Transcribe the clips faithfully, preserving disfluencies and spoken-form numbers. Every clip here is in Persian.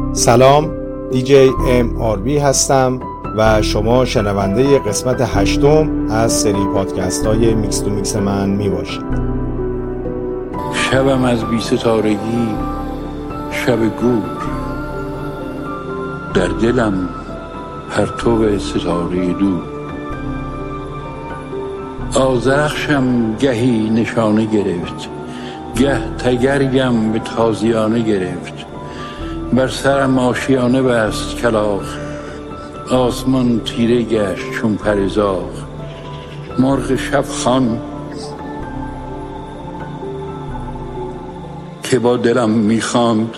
سلام، دیجی ام آر بی هستم و شما شنونده قسمت هشتم از سری پادکست های میکس تو میکس من می باشید. شبم از بی ستارگی شب گور، در دلم پرتو ستاره دور. آذرخشم گهی نشانه گرفت، گه تگرگم به تازیانه گرفت. بر سرم آشیانه بست کلاغ، آسمان تیره گشت چون پرزاغ. مرغ شب خوان که با دلم میخواند،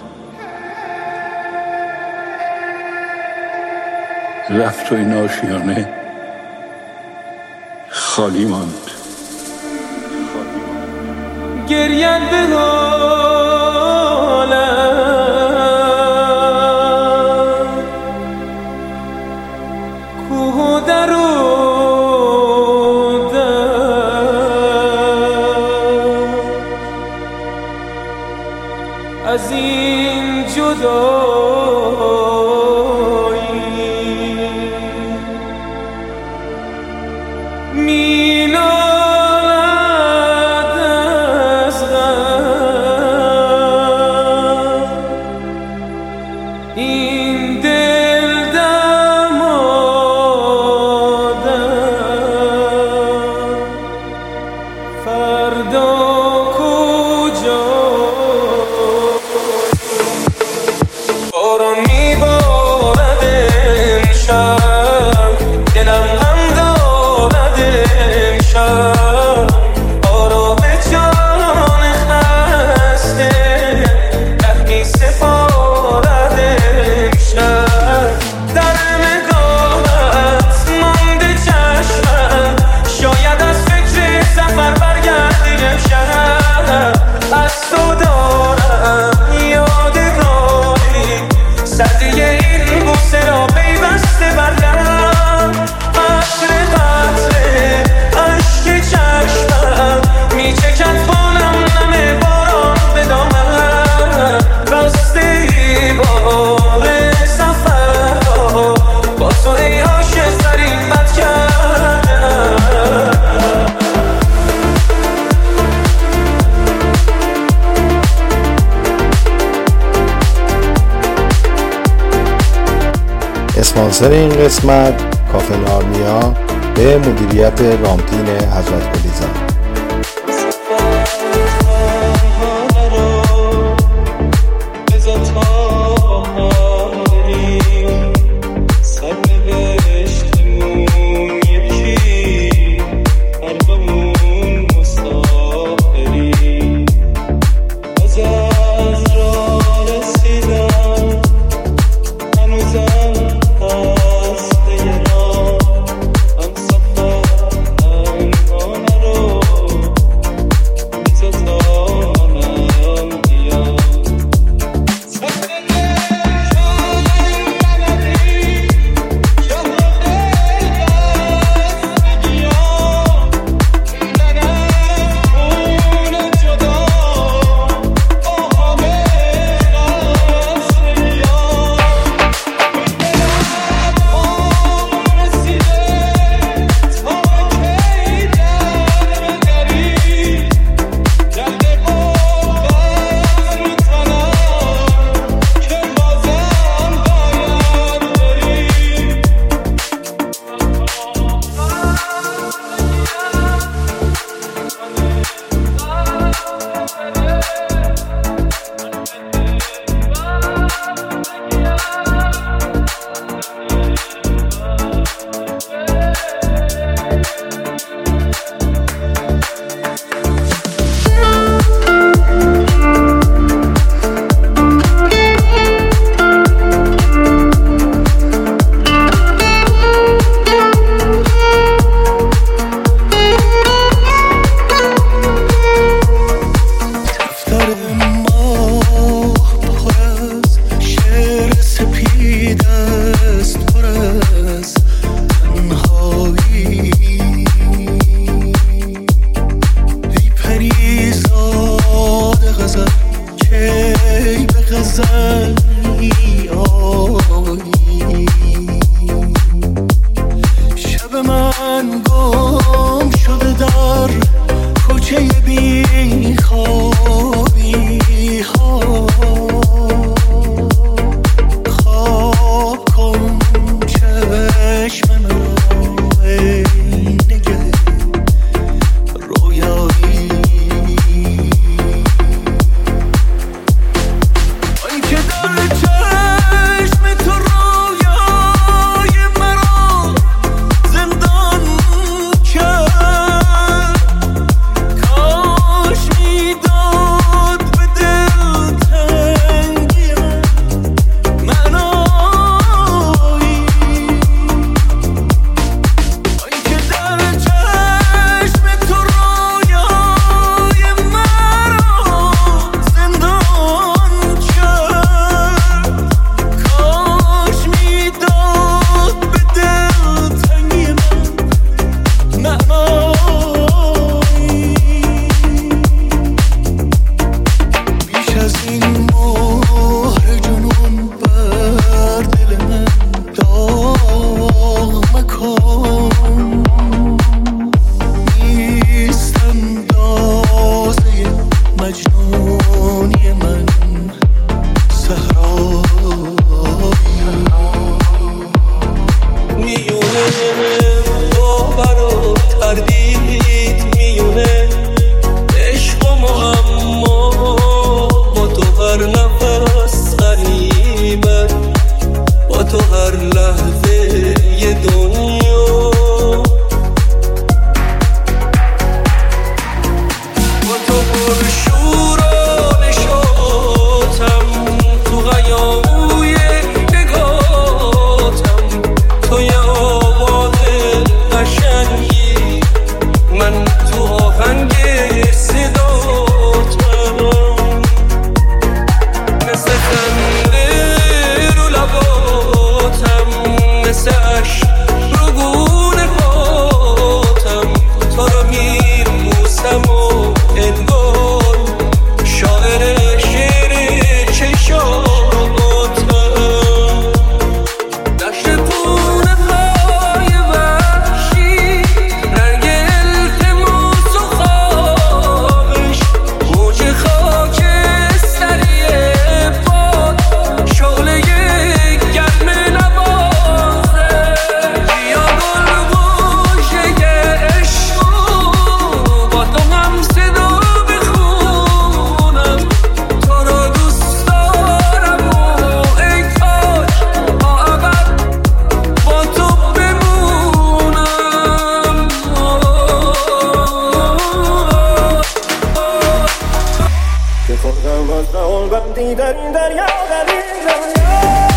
رفت و این آشیانه خالی ماند. گرینده حالم کوه در و در، از این جدایی می نالد از غم، این دل دمادم فردا کجا. باران میبارد امشب، دلم غم دارد امشب. آرام جان خسته رحمی سپارد امشب. در نگاهت مانده چشمم، شاید از فکر سفر برگردی امشب. از تو دارم یادگاری، سردی این بوسه را پیوسته بر لب. عشق قطره اشک چشمم میچکد خونم نم باران به دامن. بسته ای بار سفرها با تو ای عاشق سرین بد کردم. اسپانسر این قسمت کافه نارنیا به مدیریت رامتین حضرت گلیزاد. Oh بندی در این دریا در این دریا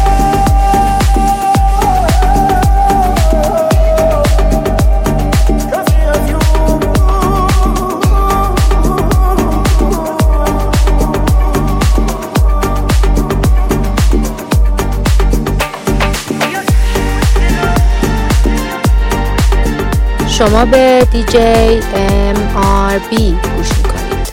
شما به دیجی ام آر بی گوش میکنید.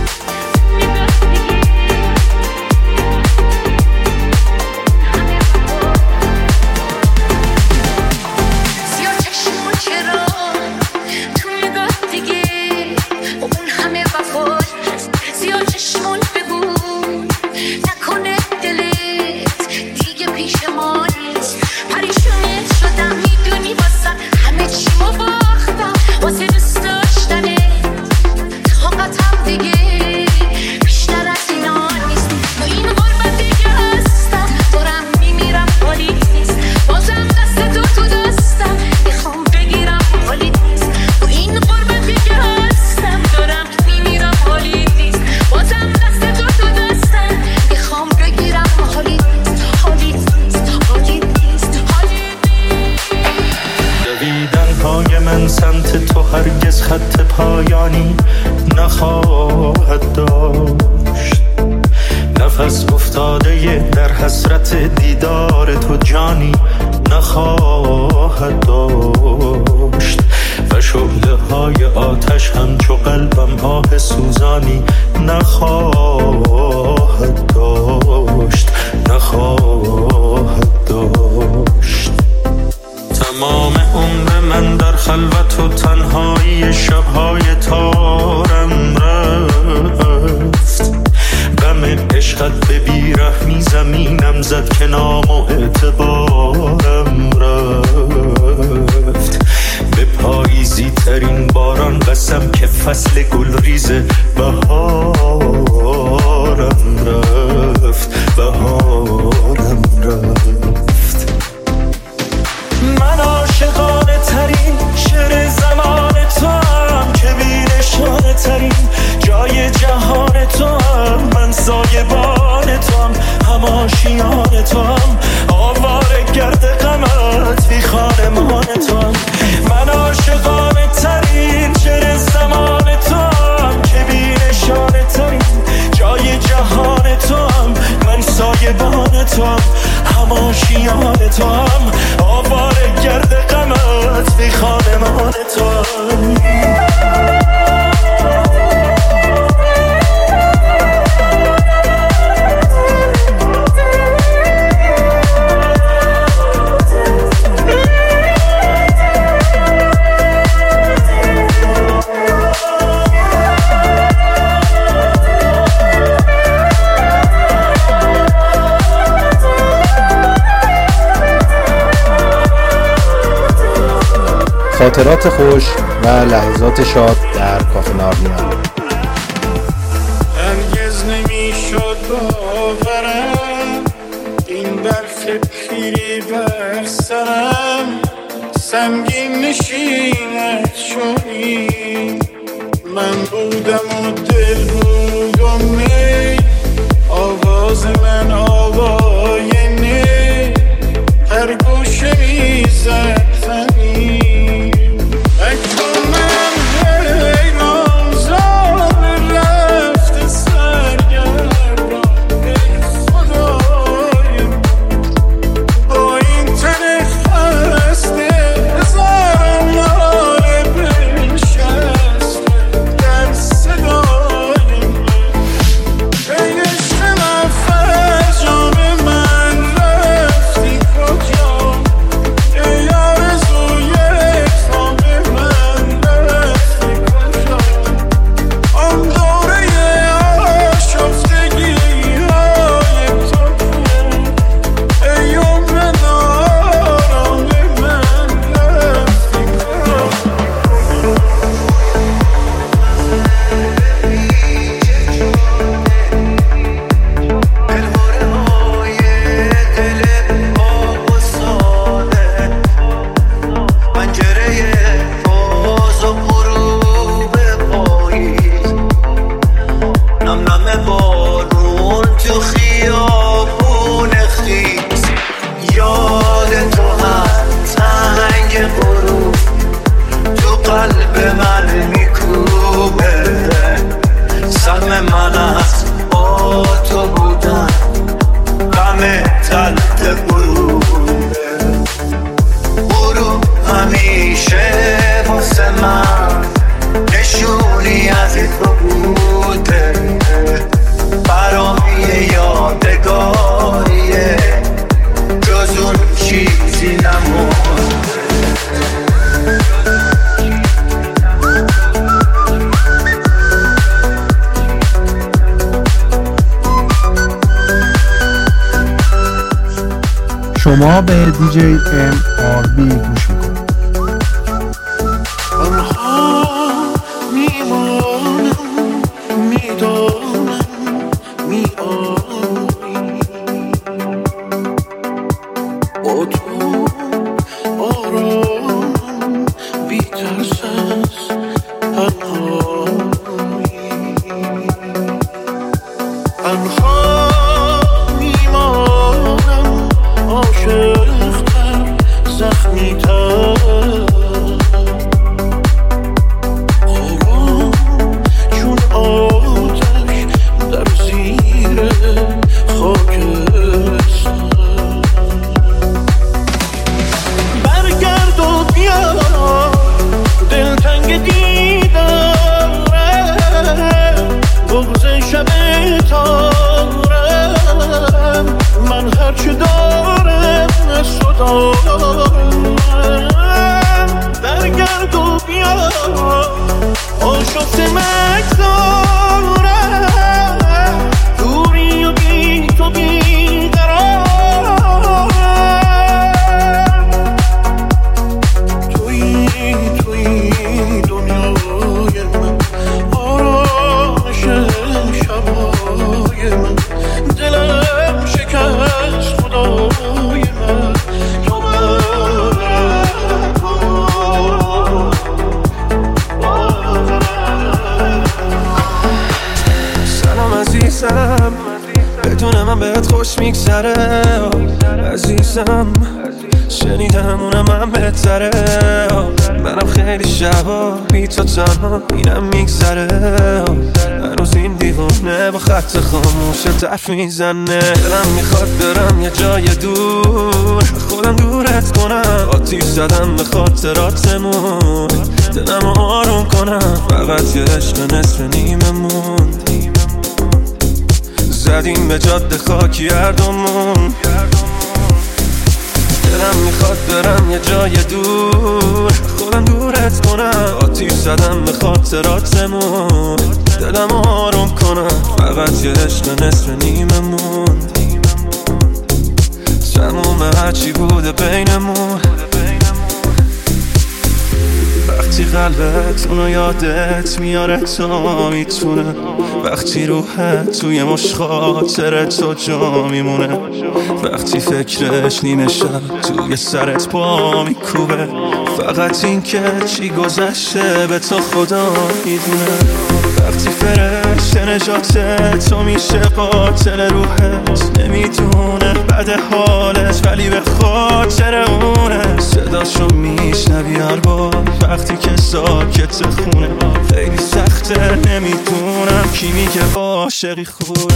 خط پایانی نخواهد داشت، نفس افتاده در حسرت دیدار تو جانی نخواهد داشت و شعله های آتش همچو قلبم آه سوزانی نخواهد داشت نخواهد داشت. تمام عمر من در خلوت و تنهایی شبهای تارم رفت، غم عشقت به بیرحمی زمینم زد که نام و اعتبارم رفت. به پاییزی ترین باران قسم که فصل گلریز بهارم رفت بهارم رفت. من عاشقانه ترین شعر زمان تو هم که بی‌نشانه ترین جای جهان تو هم، من سایبان تو هم، هم آشیان تو هم، آواره گرد غمت بی خانمان تو هم. من عاشقانه ترین شعر زمان تو هم که بی‌نشانه ترین جای جهان تو هم، من سایبان تو هم، هم آشیان تو هم، آواره گرد غمت بی خانمان تو هم. خاطرات خوش و لحظات شاد در کافه نارنیا. هرگز نمیشد باورم این برف پیری بر سرم سنگین نشینت شدی. من بودم و دل بود و می آواز من آوای نی هر گوشه میزد فمی. شرم من از با تو بودن غم تلت غروبه غروب همیشه واسه من نشونی از تو بوده برام یه یادگاریه جز اون چیزی نمونده شما به دیجی ام آر بی گوش میکنید. آنها میمانم میدانم میآیی با تو آرام بی ترس از تنهایی آنها میمانم عاشق‌تر زخمی‌تر آرام چون آتش در زیر خاکستر برگرد و بیا دلتنگ دیداره بغض شب تارم من هرچه دارم صدا برگرد و بیا آشفته مگذارم دوری و بی تو بی قرارم توی توی دنیای من آرامش شبای من دلم شکست خدای من تو سلام عزیزم بدون من بهت خوش میگذره عزیزم شنیدم اونم من بهتره منم خیلی شبا بی تو تنها اینم میگذره هنوز این دیوانه با خط خاموش حرف میزنه دلم میخواد برم یه جای دور خودم دورت کنم آتیش زدم به خاطراتمون دلم آروم کنم فقط یه عشق نصف نیمه موند زدیم به جاده خاکی هر دومون دلم میخواد برم یه جای دور خودم دورت کنم آتیش زدم به خاطراتمون دلم آروم کنم فقط یه عشق نصف نیمه موند تموم هرچی بوده بینمون وقتی قلبت اونو یادت میاره تا میتونه وقتی روحت توی مش خاطر تو جا میمونه وقتی فکرش نیمه شب توی سرت پا میکوبه فقط این که چی گذشته به تو خدا میدونه وقتی فرشته نجات تو میشه قاتل روحت نمیدونه بد حالت ولی به خاطر اونه صداشو میشنوی هر بار وقتی که ساکت خونه خیلی سخته نمیدونم کی میگه عاشقی خوبه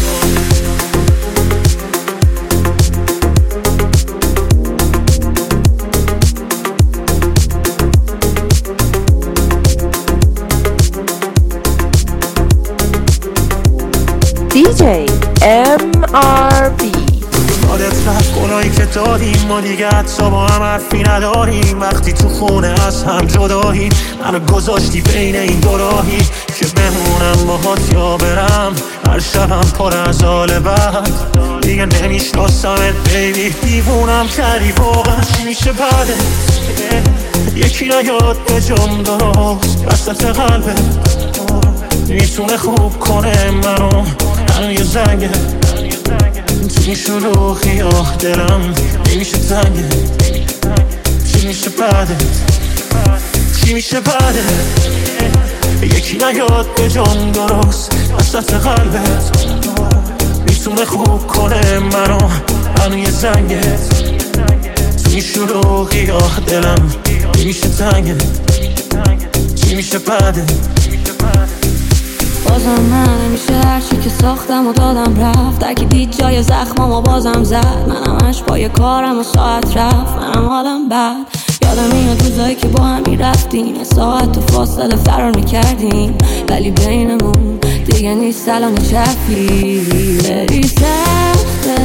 دیجی ام آر بی یادت رفت گناهی که دادیم ما دیگه حتی با هم حرفی نداریم وقتی تو خونه از هم جداییم منو گذاشتی بین این دو راهی که بمونم باهات یا برم هر شبم پر از حال بد دیگه نمیشناسمت بیبی دیوونم کردی واقعا چی میشه بعدت یکی نیاد به جام درست وسط قلبت میتونه خوب کنه منو الان یه زنگه تو این شلوغی آه دلم نمیشه تنگه چی میشه بعدت چی میشه بعدت یکی نیاد به جام درست وسط قلبت میتونه خوب کنه منو الان یه زنگه تو این شلوغی آه دلم نمیشه تنگه چی میشه بعدت بازم من نمیشه هرچی که ساختم و دادم رفت. در که دید جای زخمم و بازم زد. منم همش پای کارم و ساعت رفت. منم حالم بد. یادم میاد روزایی که با هم میرفتیم ساعت تو فاصله فرار میکردیم، ولی بینمون دیگه نیست الان چفی. بری سخته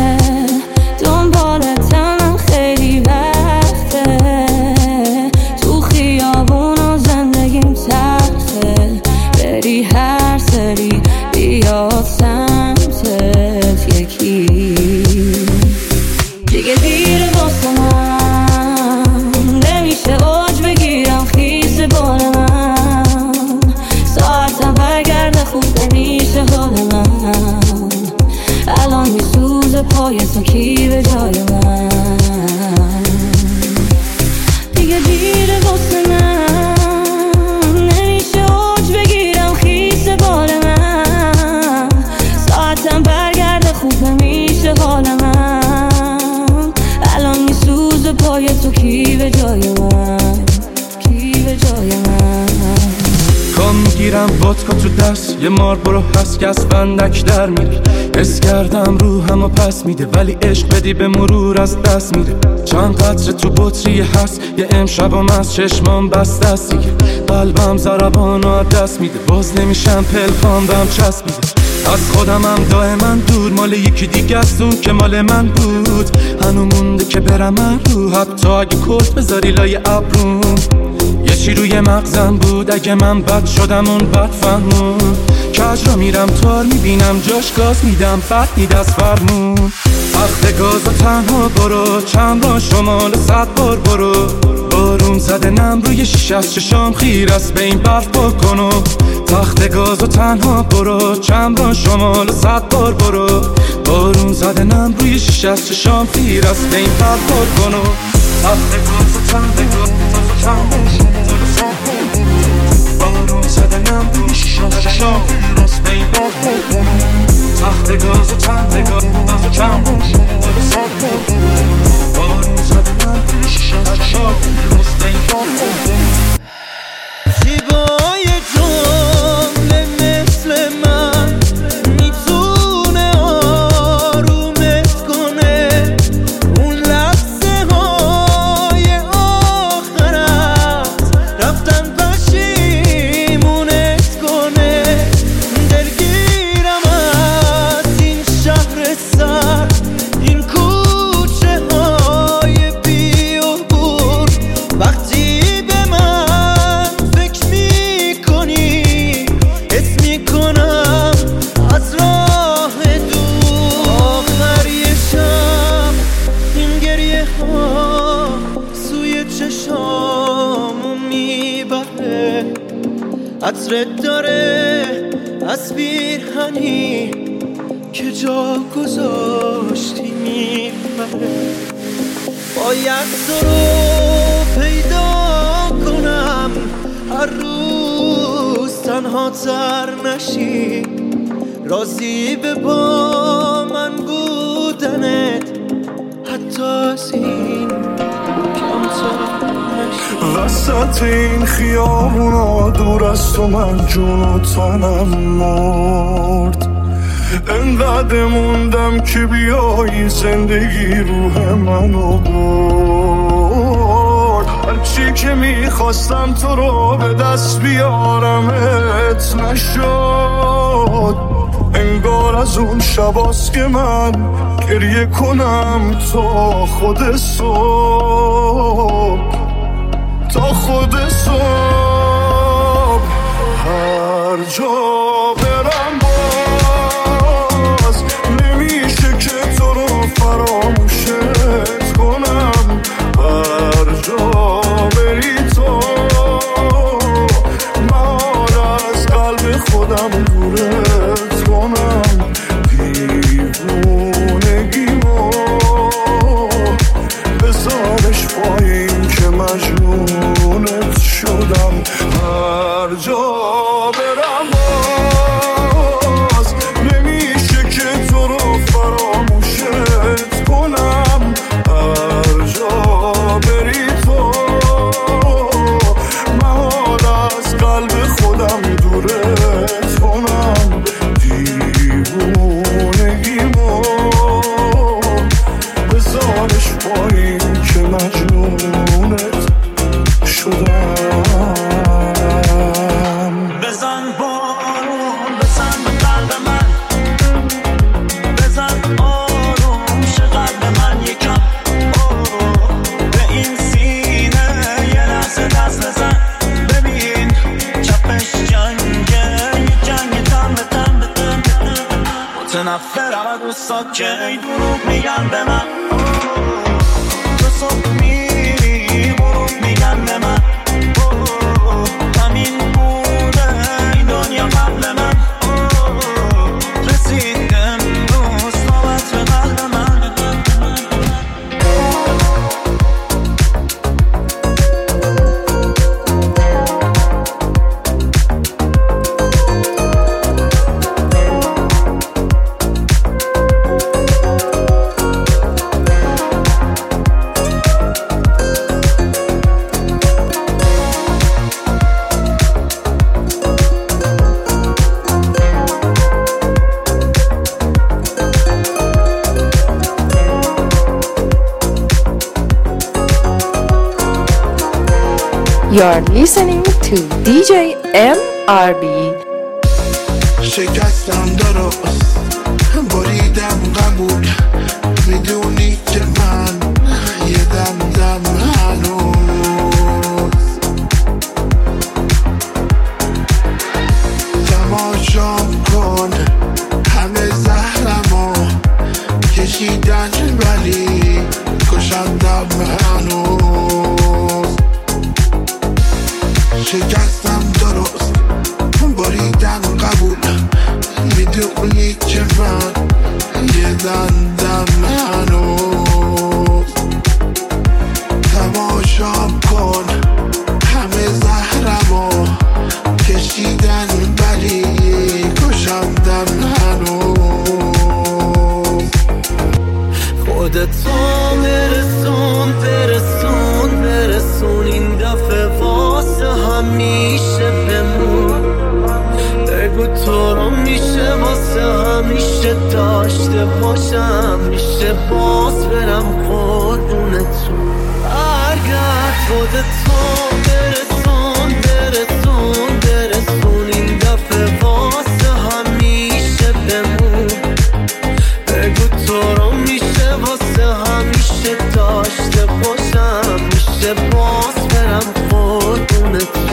دنبالتم خیلی وقته، تو خیابون و زندگیم تخته. بری هر سری بیاد سمتت یکی دیگه دیره واسه من، نمیشه اوج بگیرم خیس بال من. ساعتم برگرده خوب نمیشه حال من، الان میسوزه پای تو کی به جای من. دیگه دیره واسه من، نمیشه اوج بگیرم خیس بال من. ساعتم برگرده خوب نمیشه حال من، الان میسوزه پای تو کی به جای من، کی به جای من. کام میگیرم ودکا تو دست، یه مار برو هست که از فندک در میره. حس کردم روحم و پس میده، ولی عشق بدی به مرور از دست میره. چند قطره تو بطری هست، یه امشبم از چشمام بست دست دیگه. قلبم ضربانو از دست میده، باز نمیشم پلکام بهم چسب میده. از خودمم دائما دور، مال یکی دیگه است اون که مال من بود. هنو مونده که برم من رو، حتی اگه کلت بذاری لای ابرون. یه چی روی مغزم بود، اگه من بد شدم اون بد فهمون. کج را میرم تار میبینم جاش گاز میدم بد دید از فرمون. وقت گاز و تنها برو، چند با شمال صد بار برو. بارون زده نم روی شیشه از چشام خیر است به این برف بکنو. تخت گاز و تنها برو، چند با شمال صد بار برو. بارون زده نم روی شیشه از چشام خیر است به این برف بکنو. تخت گاز و تنها برو، بارون زده نم روی شیشه از چشام خیر است به این برف بکنو. تخت گاز و تنها برو، چند با شمال صد بار برو. بارون زده نم روی شیشه از چشام خیر است به این برف بکنو. زیبای جمله مثل من میتونه آرومت کنه. اون لحظه های آخرت رفتن پشیمونت کنه. دلگیرم از این شهر سر، این کوچه های بی عبور. وقتی به من فکر میکنی حس میکنم از راه دور. آخر یه شب این گریه ها سوی چشامو میبره. عطرت داره از پیرهنی که جا گذاشتی میبره. باید تو رو پیدا کنم، هر روز تنها تر نشی. راضی به با من بودنت حتی از این کمتر نشی. وسط این خیابونا دور از تو من جون و تنم مرد. انقدر موندم که بیایی زندگی روح منو برد. هرچی که میخواستم تو رو به دست بیارمت نشد. انگار از اون شباست که من گریه کنم تا خود صبح، تا خود صبح. هر جا برم باز نمیشه که تو رو فراموشت کنم. هر جا بری تو من از قلب خودم دورت کنم. دیوونگیمو بذارش پایین که مجنونت شدم. هر جا برم باز متنفرم دوستات که ای دروغ میگن به من تو صبح میری غروب میگن به من همین بوده این دنیا قبل من رسید امروز نوبت به قلب من You're listening to دی جی ام آر بی. شکستم درست بریدم قبول میدونی که من یه دم دم هنوز تماشام کن همه زهرمو کشیدن ولی کشندم هنوز شکستم درست بریدن قبول میدونی که من یه دندم هنوز تماشام کن همه زهرمو کشیدن ولی کشندم هنوز خودتو برسون برسون برسون این دفعه واسه همیشه بمون بگو تو رو میشه واسه همیشه داشته باشم میشه باز برم قربونتون اگر خودتو برسون برسون برسون این دفعه واسه همیشه بمون بگو تو رو میشه واسه همیشه داشته باشم میشه باز برم قربونتون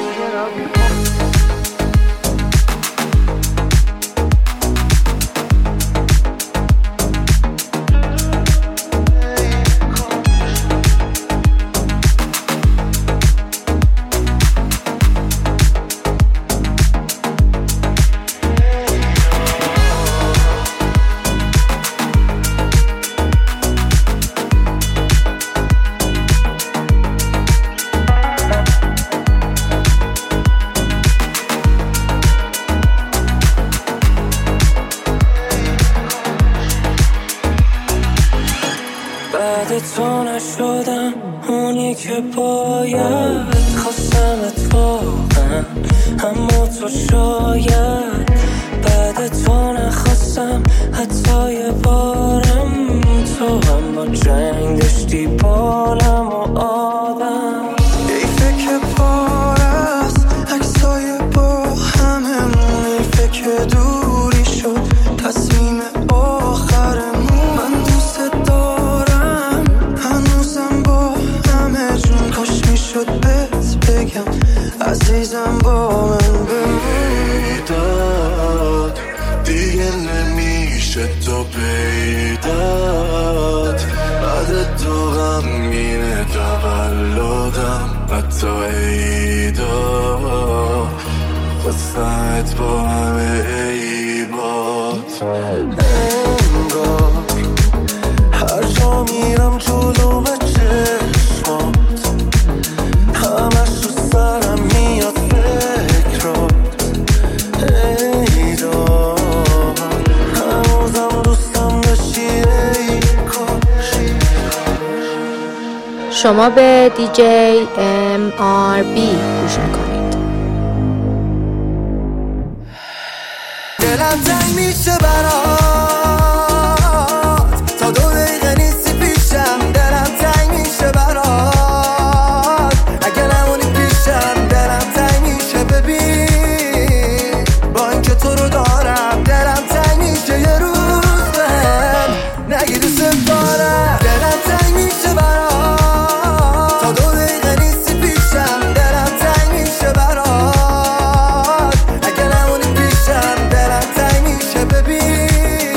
تو نشدم اونی که باید خواستم اتفاقا اما تو شاید بعد تو نخواستم حتی یه بارم تو هم با جنگ داشتی بالم و آدم ایفه که پارست عکسای با هممون ایفه که دوری شد تصمیم آخرمون من دوست دارم هنوزم با همه جون کاش میشد بهت بگم عزیزم با من بمیداد دیگه نمیشه تو پیداد بعد تو غمگینه تولدم حتی عیدا خواستمت با همه عیبات انگار هر جا میرم جلوم چشمات همش تو سرم میاد فکرات ایدا هنوزم دوستم داشتی ای کاش. شما به دی جی ام آر بی گوش میکنید. دلم تنگ میشه برات تا دو دقیقه نیستی پیشم دلم تنگ میشه برات اگه نمونی پیشم دلم تنگ میشه ببین با اینکه تو رو دارم دلم تنگ میشه یه روز بهم نگی دوست دارم دلم تنگ میشه برات تا دو دقیقه نیستی پیشم دلم تنگ میشه برات اگه نمونی پیشم دلم تنگ میشه ببین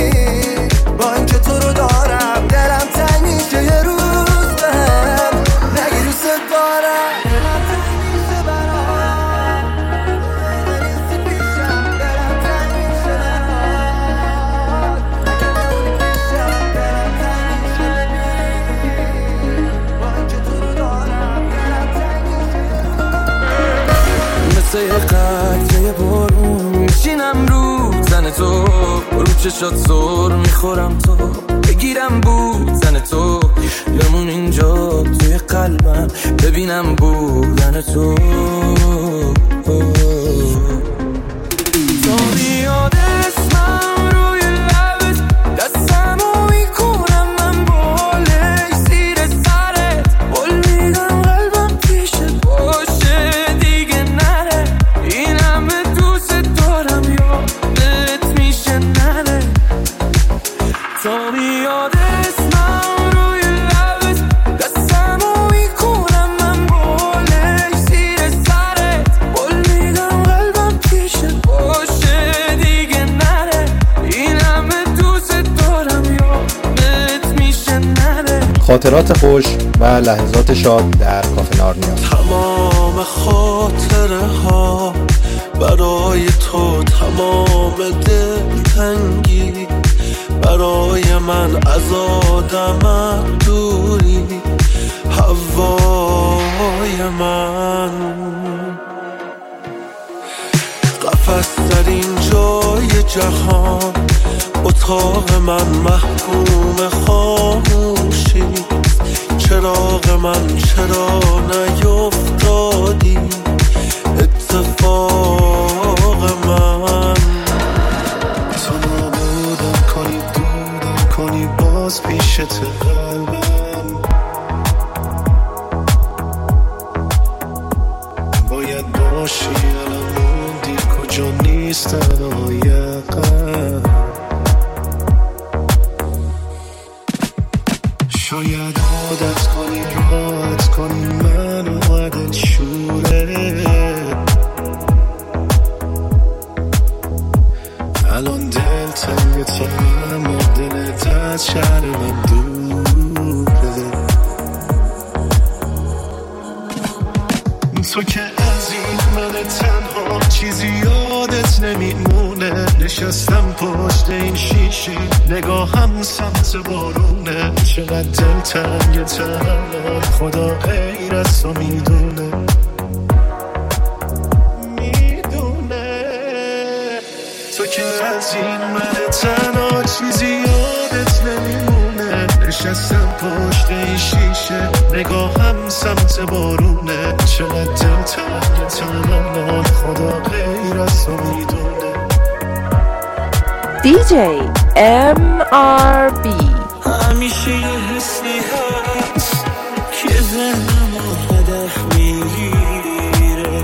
چشات زور میخورم تو بگیرم بودن تو بمون اینجا توی قلبم ببینم بودن تو تو میاد اسمم روی لبت دستمو میکنم من بالای زیر سرت بول میدم قلبم پیشت باشه دیگه نره این همه دوست دارم یادت میشه نره تو میاد اسمم روی لبت دستمو میکنم من بالای زیر سرت بول میدم قلبم پیشت باشه دیگه نره این همه دوست دارم یادت میشه نره. خاطرات خوش و لحظات شاد در کافه نارنیا. تمام خاطره ها برای تو، تمام دلتنگی برای من، از آدمت دوری هوای من. قفس در این جای جهان اتاق من محکوم خاموشی، چراغ من چرا نیفتادی اتفاق من. تو نابودم کنی دودم کنی باز پیشت قلبم، باید باشی الان موندی کجا نیستن آیقم. شاید عادت کنی راحت کنی منو عدل شوره، الان دل تنگ تنم و دلت از شهر من دوره. تو که از این من تنها چیزی یادت نمیمونه، نشستم پشت این شیشه نگاهم سمت بارونه، چقدر دل تنگ تنم خدا غیر از تو میدونه میدونه. تو که از این من تنها چیزی یادت نمیمونه، نشستم پشت این شیشه نگاهم سمت بارونه، چقدر دل تنگ تنم خدا غیر از تو میدونه. دی جی ام آر بی. همیشه یه حسی هست که ذهنم رو هدف میگیره،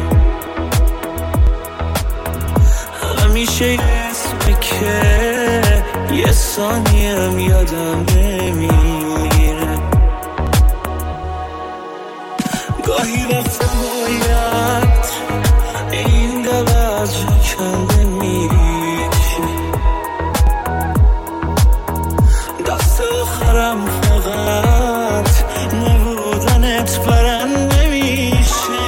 همیشه یه اسمه که یه ثانیم یادم نمیره. گاهی وقتا باید این دل از جا کنده میشه، دست آخرم فقط نبودنت برنده میشه.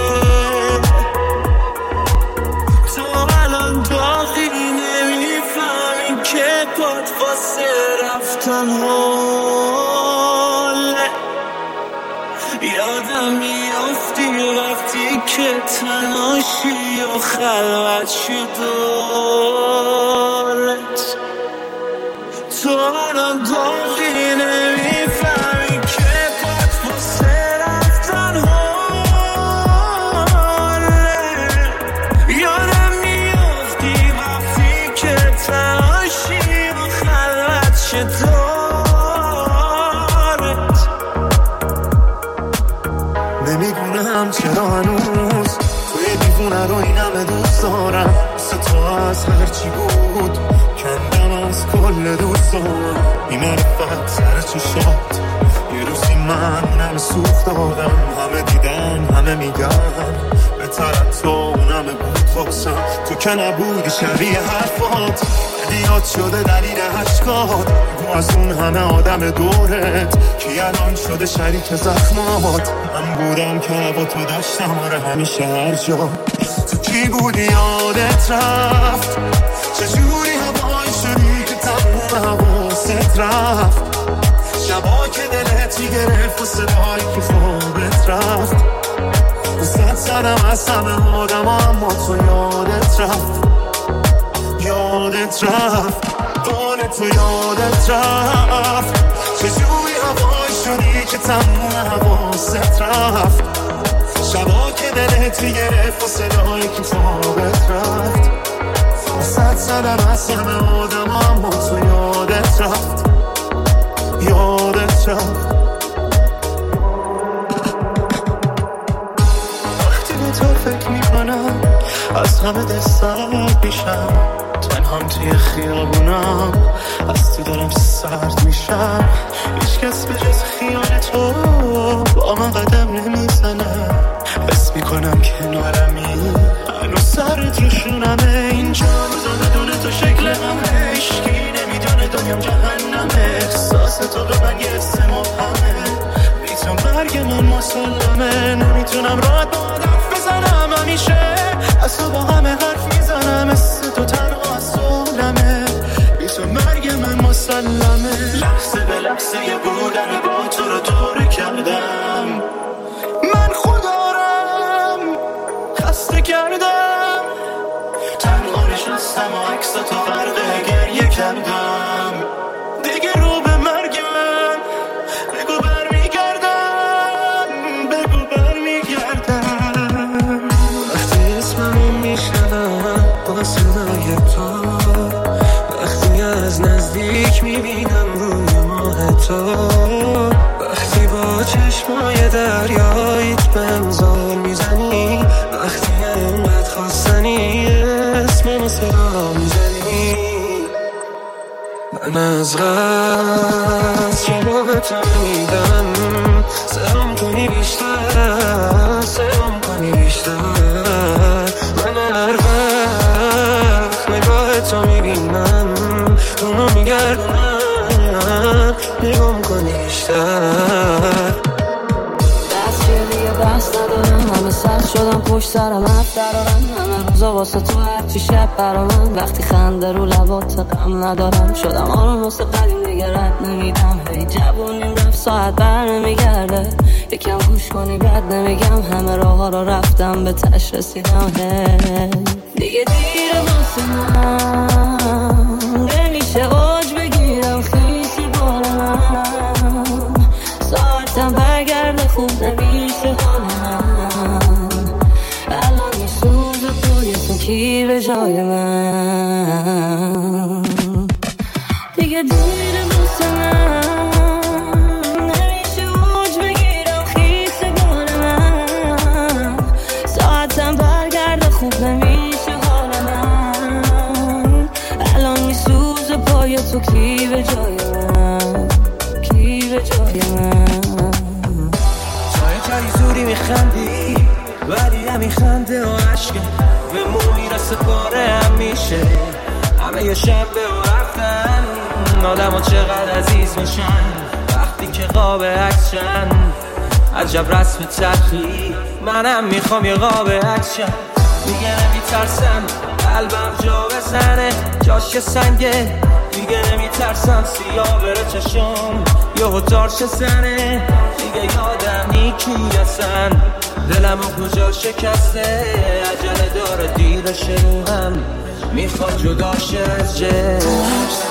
تو الان داغی نمیفهمی که پاد واسه رفتن حاله، یادم میافتی وقتی که تنهاشی و خلوت شد دارت. تو الان داغی نمیفهمی که پاد واسه رفتن حاله، یادم میافتی وقتی که تنهاشی و خلوت شد دارت. نمیدونم چرا هنوز توی دیوونه رو این همه دوست دارم، ستا از هرچی بود کندم از کل دوستان. این عرفت سر چشات یه روزی من همه سوخت دادم، همه دیدن همه میگن به طرف تو اونمه بود خواستم، تو که نبودی شبیه حرفات دیاد شده دلیل عشقات، تو از اون همه آدم دورت کی الان شده شریک زخمات. من بودم که با تو داشتم آره همیشه هر جا، تو کی بودی یادت رفت، چجوری هوایی شدی که تموم حواست رفت، شبا که دلت میگرفت و صدایی که خوابت رفت، دوست سرم از همه آدم اما تو یادت رفت یادت رفت. بال تو یادت رفت، چجوری هوای شدی که تموم حواست رفت، شبا که دلت میگرفت و صدایی که خوابت رفت، صد زدم از همه آدم اما تو یادت رفت، یادت رفت. وقتی به تو فکر میکنم از همه دستت میشم، تنهام توی خیابونم از تو دارم سرد میشم، هیچ کس به جز خیال تو با من قدم نمیزنه، حس میکنم کنارمی هنوز سرت روشونمه، اینجا روزا بدون تو شکل همه، هیچکی نمیدونه دنیام جهنمه، احساس تو به من یه حس مبهمه، بی تو مرگ من مسلمه، نمیتونم راحت با حرف بزنم، همیشه از تو با همه حرف میزنم، مثل تو تنها از سولمه، بی تو مرگ من مسلمه، لحظه به لحظه یه بودن با تو رو دوره کردم، من خودارم خسته کردم، تنها نشستم و عکس تو غرق گریه کردم، دیگه رو به مرگ من بگو برمیگردم، بگو برمیگردم. وقتی اسممو میشنوم با صدای تو، وقتی از نزدیک میبینم روی ماه تو، وقتی با چشمای دریاییت بهم زل میزنی، وقتی انقدر خواستنی اسممو صدا میزنی، من از غز جواب تو میدم، سرم کنی بیشتر، سرم کنی بیشتر، من هر وقت نگاه تو میبینم، اونو میگردم، نگام کنی بیشتر، دست چیه دست ندارم، همه سخت شدم پشت سرم حرف درارم، همه روزا واسه تو هرچی شب برا من، وقتی خنده رو لبات غم ندارم، شدم آروم واسه قدیم دیگه رد نمیدم، هی جوونیم رفت ساعت بر نمیگرده، یکم گوش کنی بد نمیگم، همه راه ها رو رفتم به تش رسیدم، هی دیگه دیره واسه من، نمیشه اوج بگیرم خیسی بال من، ساعتم برگرده خوب نمیشه حال من، الان میسوزه توی تو کی به جای من، دیگه دیره واسه من، نمیشه اوج بگیرم خیسی بال من، ساعتم برگرده خوب نمیشه حال من، الان میسوزه پای تو کی به جای من، کی به جای من. جای جایی زوری میخندی ولی همی خنده و عشقه به مو میرسه پاره هم میشه، همه یه شب به او رفتن، آدم ها چقدر عزیز میشن وقتی که قاب عکسشن، عجب رسم تلخی، منم میخوام یه قاب عکسشن، دیگه نمیترسم قلبم جا بزنه جاش سنگه، دیگه نمیترسم سیاه بره چشم یهو تارش زنه، دیگه یادم نیکی هستن دلم و کجا شکسته، عجله داره دیرش رو هم میخواد جداشه از جست،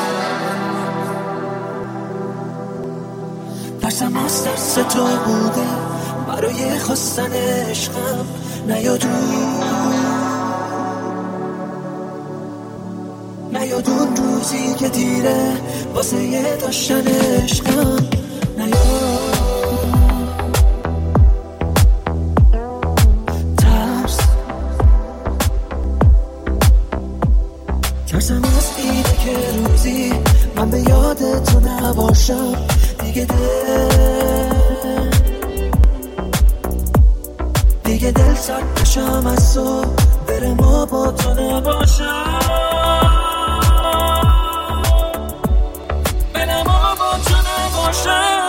ترسم از ترس تو بوده برای خواستن عشقم، نیادون نیادون روزی که دیره واسه یه داشتن عشقم، نیاد ترس ترسم از اینه که روزی من به یاد تو نباشم، دیگه دل دیگه دل سرد نشم از تو، برم و با تو نباشم، برم و با تو نباشم،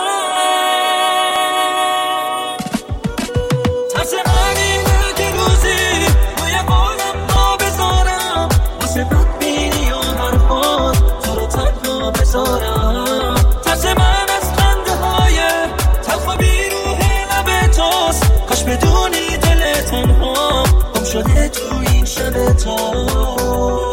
ترس من اینه که روزی روی قولم ما بذارم، واسه بد بینی و حرفات تو رو تنها بذارم، ترس من از خنده های تلخ و بیروح لب توست، کاش بدونی دل تنها گم شده تو این شب تو.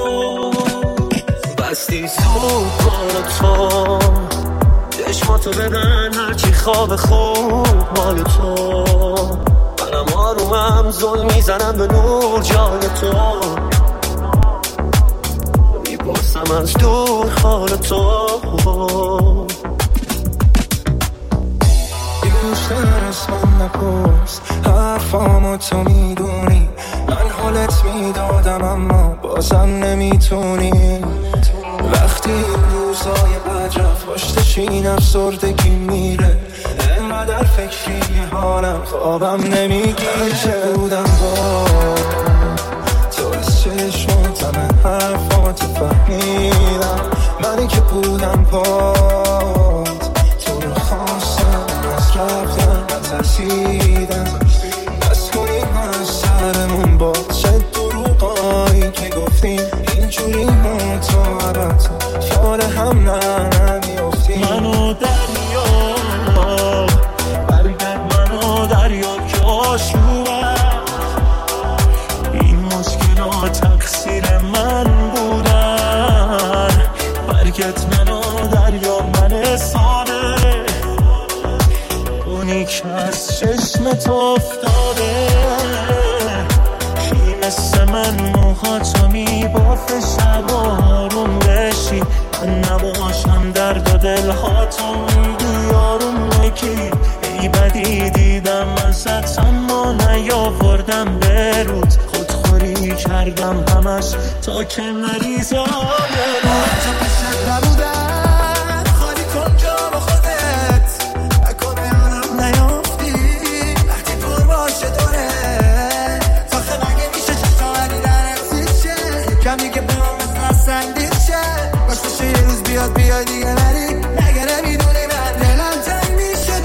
رفتی زود بار تو چشماتو بدن هرچی خواب خوب مال تو منم آرومم زل میزنم به نور جای تو میپرسم از دور حال تو بیشتر از من نپرس حرفامو تو میدونی من حالت میدادم اما بازم نمیتونی وقتی این روزای بد رفت پشتشین افسردگی میره انقدر فکری حالم خوابم نمیگیره بودم با تو از چشماتم حرفات فهمیدم منی که بودم پات تو رو خواستم از رفتن نترسیدم بس کنیم از سرمون با چه دروغایی که گفتیم اینجوری متعرض یاد هم نمیافتیم منو دریا برگرد منو دریا که آشوبه این مشکلات تقصیر من بودن برگرد منو دریا من ساده اونی که از چشمت افتاده کی مثل من موهاتو میبافه شب آروم بشی من نباشم درد و دلهاتو میگی آروم بگی ای بدی دیدم ازت اما نیاوردم به رود خودخوری کردم همش تا که مریض آره تا پیشت نبودن خالی کن جا با خودت نکنه یادم نیافتی وقتی پر باشه دوره فاخه مگه میشه چشمانی درست شه کمی که به من مثل سنگید شه باش بشه یه روز بیاد بیاد دیگه نری نگره میدونی من دلم تنگ میشه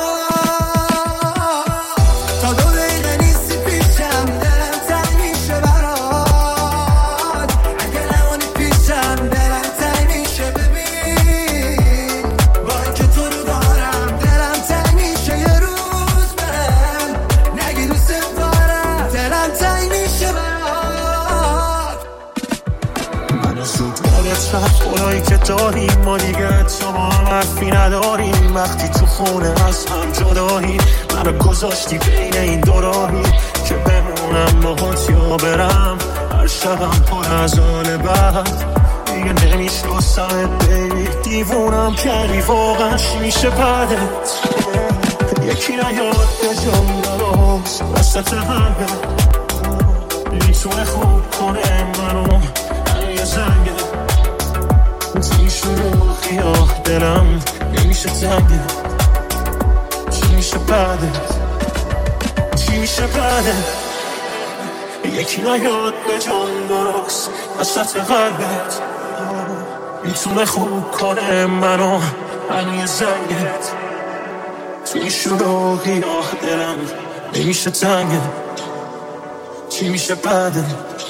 برات تا دو دقیقه نیستی پیشم دلم تنگ میشه برات اگه نمونی پیشم دلم تنگ میشه ببین با اینکه تو رو دارم دلم تنگ میشه یه روز من نگی دوست دارم دلم تنگ میشه برات منو زود یادت رفت اونایی که داریم ما دیگه تو با هم حرفی نداریم وقتی تو خونه از هم جداییم منو گذاشتی بین این دو راهی که بمونم باهات یا برم هر شبم پر از آن بعد دیگه نمیشناسمت بیبی دیوونم کردی واقعا چی میشه بعدت یکی نیاد به جام درست وسط قلبت میتونه خوب کنه منو یه زنگه توی شروع خیاه دلم نمیشه تنگه چی میشه بعدت چی میشه بعدت یکی نیاد به جان درست وسط قلبت میتونه خوب کنه منو هنوی زنگت توی شروع خیاه دلم نمیشه تنگه چی میشه بعدت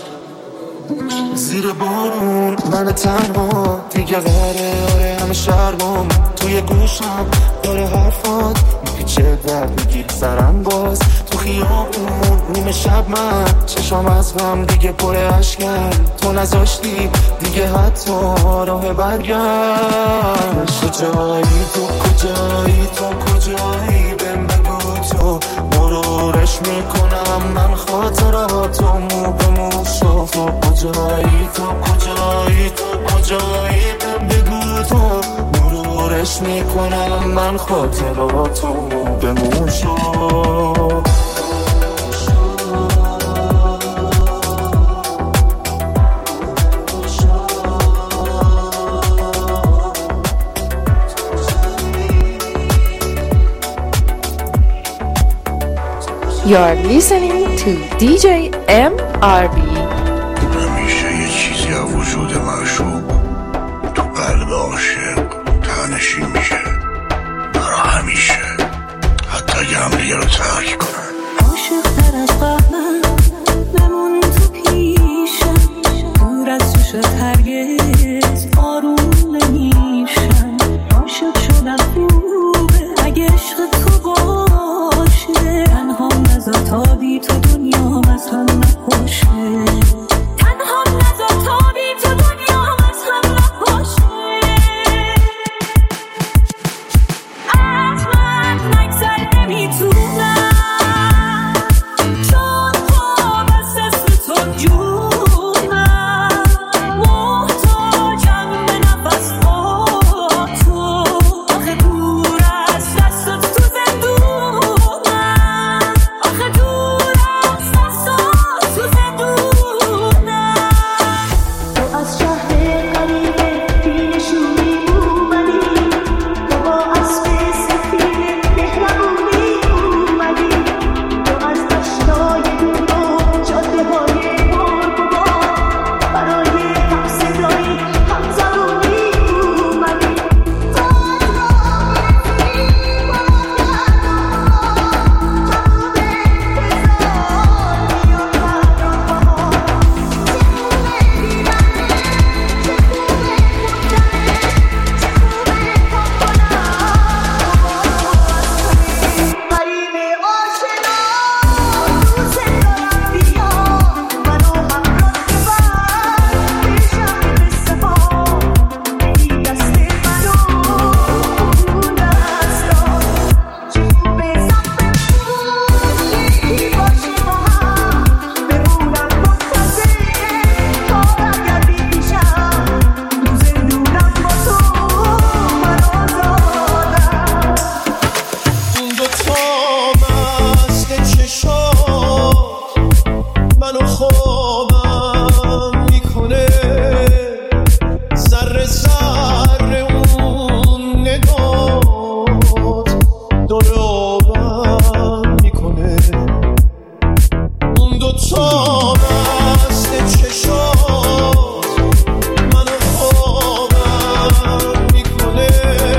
زیر بارون من تنها دیگه غره آره همه شرمم توی گوشم داره حرفات میپیچه درد میگیر سرم باز تو خیابون نیمه شب من چشام از غم دیگه پر اشکن تو نذاشتی دیگه حتی راه برگرد کجایی تو کجایی تو کجایی بهم بگو تو مرورش میکنم من خاطراتو مو به مو شو تو کجایی تو کجایی تو کجایی بهم بگو تو مرورش میکنم من خاطراتو مو به مو شو You're listening to دی جی ام آر بی. همیشه یه چیزی از وجود معشوق تو قلب عاشق تنشین میشه برا همیشه حتی اگه هم دیگه رو ترک کنن عاشق تر از قهرم بمون تو پیشم دور از چشت هرگز آروم نمیشم عاشق شدم خوبه اگه عشق تو باشه تنها نزا تا بی تو دنیا از هم نپاشه تنها نزا تا بی تو دنیا از هم نپاشه سر اون نگات دور آبم میکنه، اون دوتا بست چشات منو خوابم میکنه،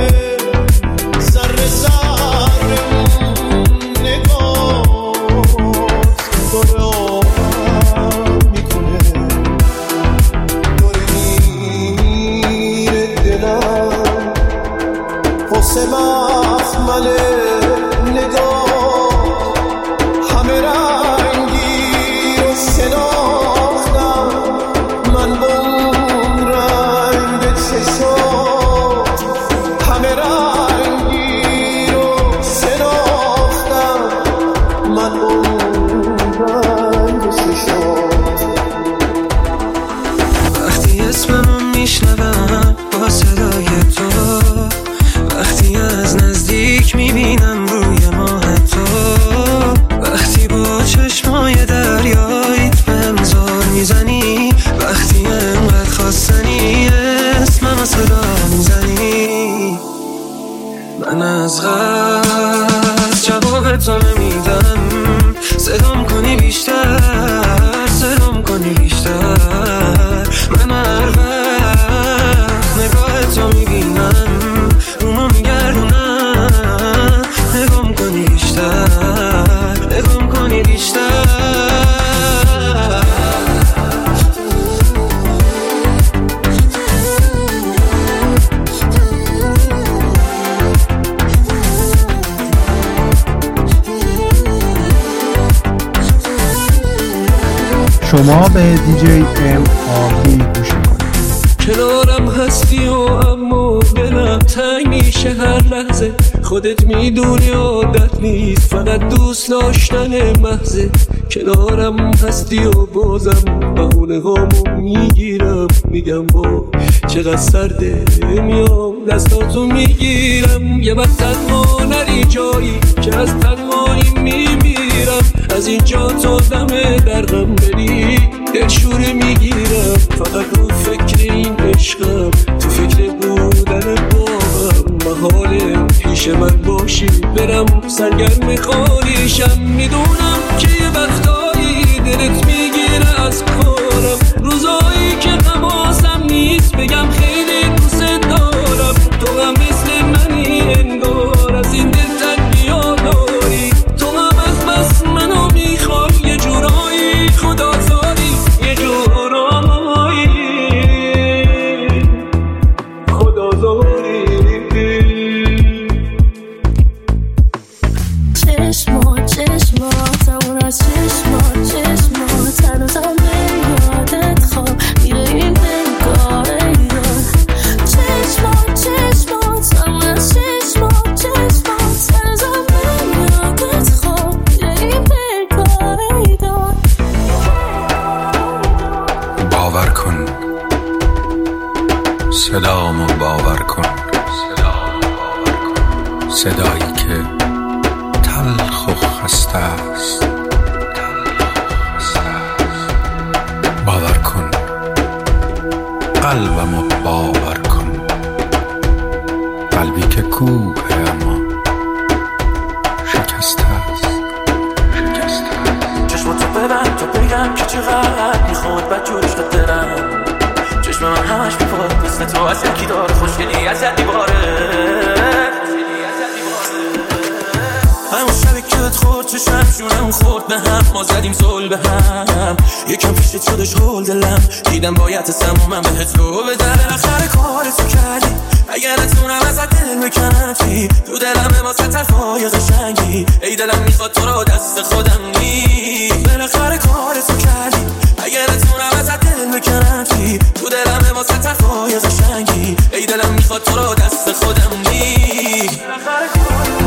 سر سر اون نگات دور آبم میکنه، دور میره دلم حسه مخمله نگاه، همه رنگی رو شناختم من با اون رنگ چشات، همه رنگی رو شناختم من با اون رنگ چشات. وقتی اسممو میشنوم با صدای تو، وقتی از نزدیک میبینم روی ماه تو، وقتی با چشمای دریاییت بهم زار میزنی، وقتی انقدر خواستنی اسمم صدا میزنی، من از غرض جواب تو نمیدم، صدام کنی بیشتر، صدام کنی بیشتر، من هر وقت نگاه تو میبینم رومو میگردونم، نگام کنی بیشتر، نگام کنی بیشتر. شما به دیجی ام آر بی گوش کنید. کنارم هستی و اما دلم تنگ میشه هر لحظه، خودت میدونی عادت نیست فقط دوست داشتن محضه، کنارم هستی و بازم بهونه هامو میگیرم، میگم با چقدر سرده میام دستاتو میگیرم، یه وقت تنها نری جایی که از تنهایی میمیرم، از اینجا تا دم درغم بری دلشوره میگیرم، فقط رو فکر این عشقم، تو فکر بودن بابم، محاله پیش من باشی برم سرگرم خالیشم، میدونم که یه وقتایی دلت میگیره از کارم، روزایی که حواسم نیست بگم خیلی دوست دارم، تو هم مثل منی انگار از این دل تنگیا داری، تو هم از بس منو میخوای یه جورایی خدا زاری، یه جورایی خدا زاری. چشمات چشمات همون از چشمات چشمات هنوزم به یادت خواب میره این بگاه ایدان، چشمات چشمات همون از چشمات چشمات هنوزم به یادت خواب میره این بگاه ایدان. باور کن صدامو باور کن، صدایی که تلخ و خسته است، باور کن قلبمو باور کن، قلبی که کوه اما شکسته است، شکسته است. چشماتو ببند تو بگم که چقدر میخواد بد جورش تو دلم، چشم من همش میپاد مثل تو از یکی داره خوشگلی از یکی باره، همون شبی که بهت خورد چشم جونم خورد به هم، ما زدیم زل به هم، یکم پیشت شدش هول دلم، دیدم باید سم و من بهت رو بدم، بالاخره کارتو کردی اگه نتونم ازت دل بکنم چی، تو دلم واسه طرفای قشنگی، ای دلم میخواد تو رو دست خودم نی، بالاخره کارتو کردی اگه نتونم ازت دل بکنم چی، تو دلم واسه طرفای قشنگی، ای دلم میخواد تو رو دست خودم نی، بالاخره کارتو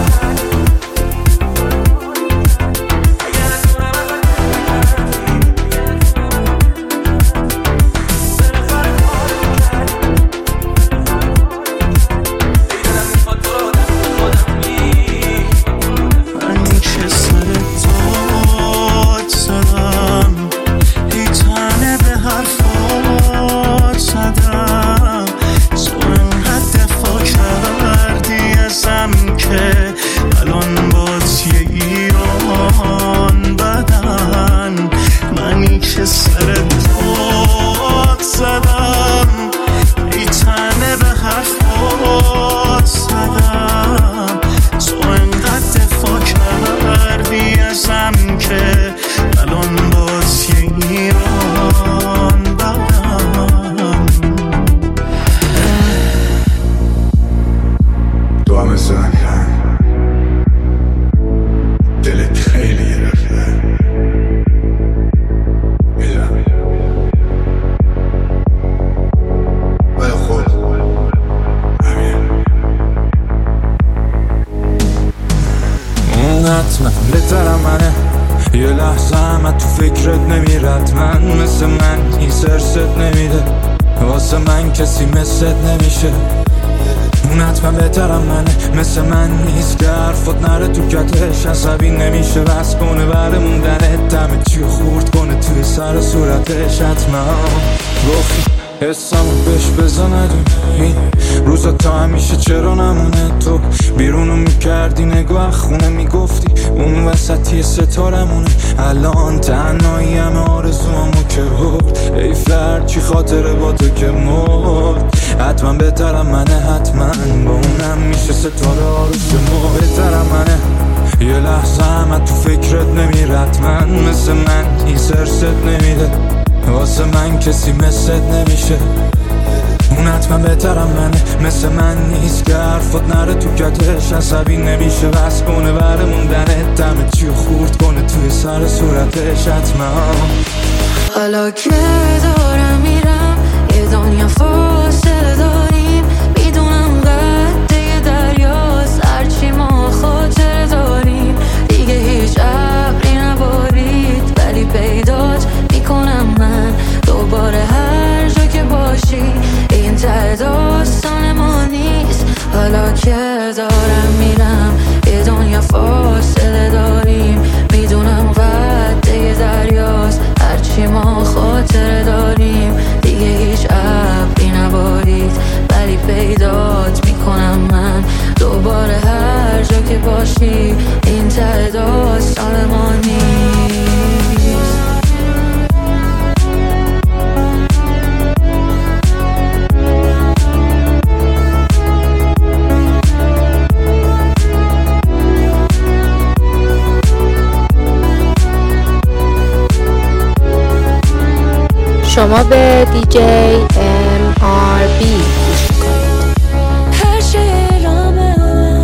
حتما بهترم منه. یه لحظه هم تو فکرت نمیرد، من مثل من این سرست نمیده، واسه من کسی مثلت نمیشه. اون حتما بهترم منه، مثل من نیست که حرفات نره تو کتش، عصبی نمیشه بس کنه بره موندنه، دمه چی خورد کنه توی سر صورتش. حتما گفتی حسامو بهش بزندیم این روزا تا همیشه چرا نمونه، تو بیرونو میکردی نگاه خونه میگفتی اون وسطی ستارمونه، الان تنهایی همه آرزوامو که برد، ای فرد چی خاطره با تو که مرد. حتما بهترم منه، حتما با اونم میشه ستاره آرزومو. بهترم منه، یه لحظه هم تو فکرت نمیرد، من مثل من این سرست نمیده، واسه من کسی مثلت نمیشه. اون حتما بهترم منه، مثل من نیست که حرفات نره تو کتش، عصبی نمیشه بس کنه بره موندنه، دمه چی خورد کنه توی سر صورتش. حتما حالا که دارم میرم یه دنیا فاصله داریم، میدونم قده دریاست هرچی ما خاطر داریم، دیگه هیچ ابری نبارید ولی پیدات میکنم من دوباره هر جا که باشی، این ته داستان ما نیست. حالا که دارم میرم یه دنیا فاصله داریم، میدونم قده دریاست هرچی ما خاطره داریم، دیگه هیچ ابری نبارید ولی پیدات میکنم من دوباره هر جا که باشی، این ته داستان ما نیست. شما به دیجی ام آر بی گوش کنید. هر şeylerime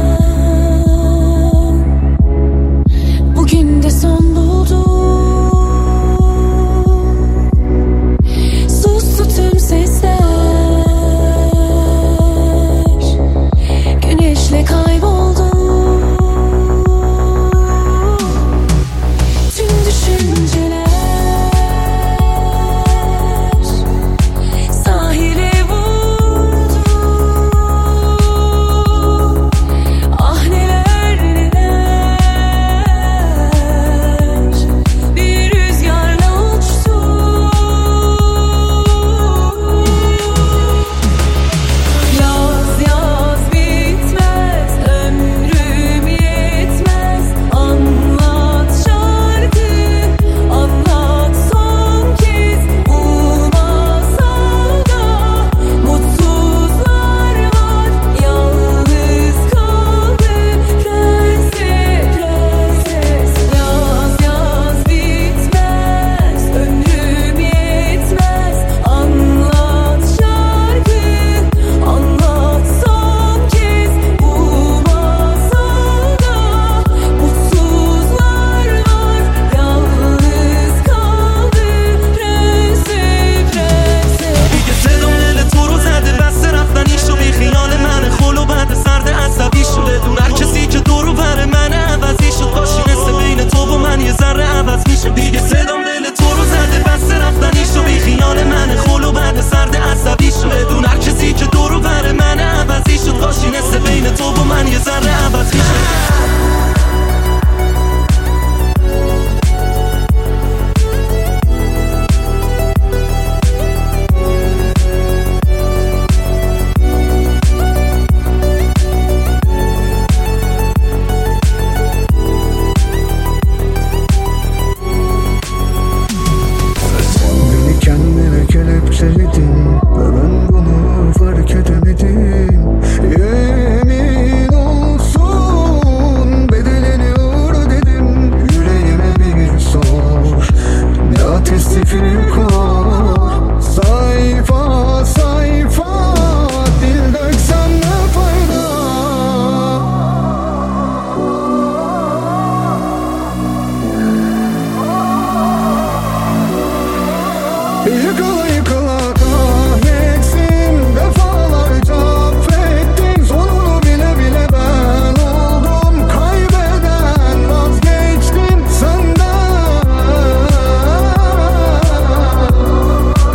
bugün de son buldu, sustu tüm sesler, güneşle kayboldu tüm düşünceler.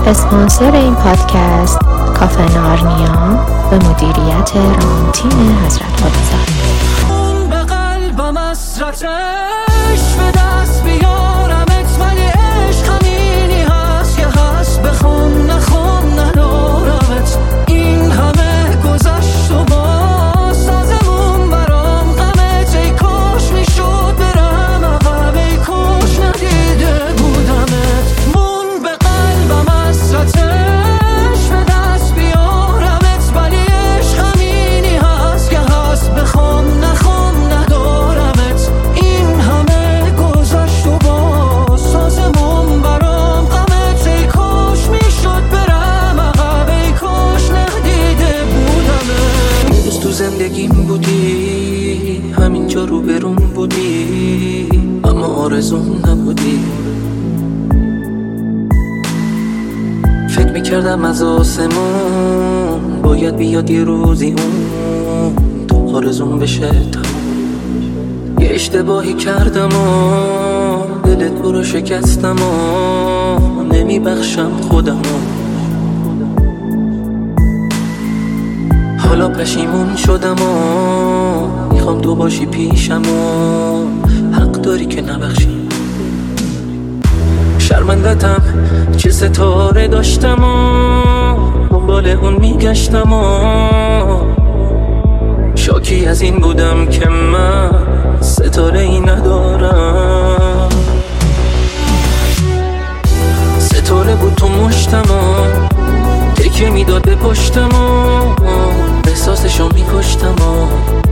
اسپانسر این پادکست کافه نارنیا به مدیریت رامتین حضرت بادزاد. اون به قلبم حسرتش به دست بیارمت، ولی عشق همینی هست که هست، بخون نخون ندارمت. این همه گذشت و باز تازمون برام غمت، ای کاش میشد برم عقب، ای کاش ندیده بودمت. مون به قلبم حسرتش به دست بیارمت، ولی عشق همینی هست که هست، بخون نخون ندارمت. این همه گذشت و باز تازمون برام غمت، ای کاش میشد برم عقب، ای کاش ندیده بودمت. اون روز تو زندگیم بودی، همینجا رو برون بودی، اما آرزوم نبودی. فکر میکردم از آسمون باید بیاد یه روزی اون تو آرزوم بشه تموم. یه اشتباهی کردم و دل تو رو شکستم و نمیبخشم خودم. حالا پشیمون شدم و میخوام تو باشی پیشم و حق داری که نبخشی. شرمندتم چه ستاره داشتم و دنبال اون میگشتم و شاکی از این بودم که من ستاره ای ندارم. ستاره بود تو مشتم و تکیه میداد به پشتم و احساسشو میکشتم و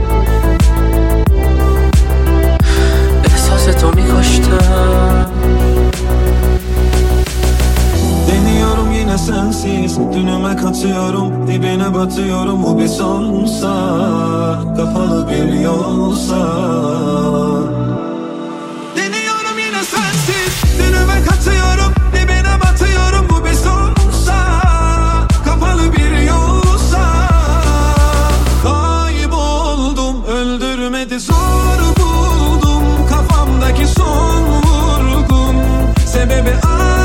احساس تو میکشتم. Deniyorum yine sensiz, dünüme katıyorum, dibine batıyorum. O bir sonsa, kapalı bir yolsa. Deniyorum yine sensiz, dünüme katıyorum, dibine batıyorum. Bu bir sonsa, kapalı bir yolsa. Kayboldum, öldürmedi zor buldum, kafamdaki son vurgun. Sebebi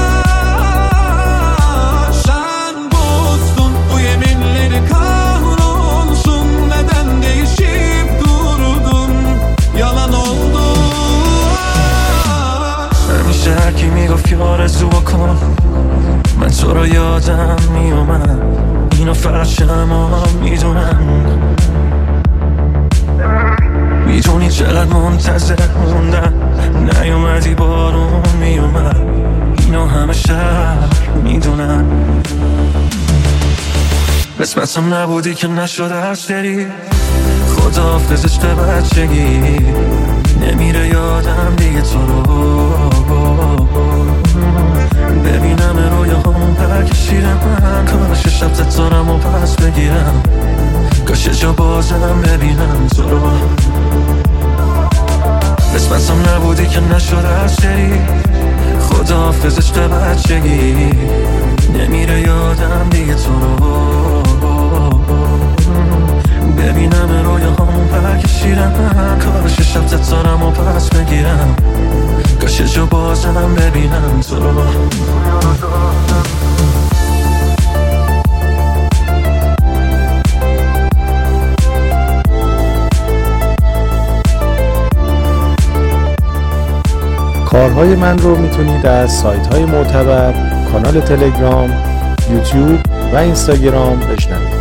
هر کی میگفت که آرزو کن، من تو رو یادم میومد. اینو فرشم هم میدونم، میدونی چقدر منتظر موندم، نیومدی بارون میومد. اینو همه شهر میدونم، قسمتم نبودی که نشد هست داری. خداحافظ عشق بچگی، نمیره یادم دیگه تو رو. ببینم رویاهامون برکشیدم، کاش شب ستارم و پس بگیرم، کاش جا بازم ببینم تو رو. قسمتم نبودی که نشد از دری. خداحافظ عشق بچگی، نمیره یادم دیگه تو رو. ببینم رویاهامون برکشیدم، کاش شب ستارم و پس بگیرم، کاش جا بازم ببینم تو رو. کارهای من رو میتونید از سایت های معتبر، کانال تلگرام، یوتیوب و اینستاگرام بشنوید.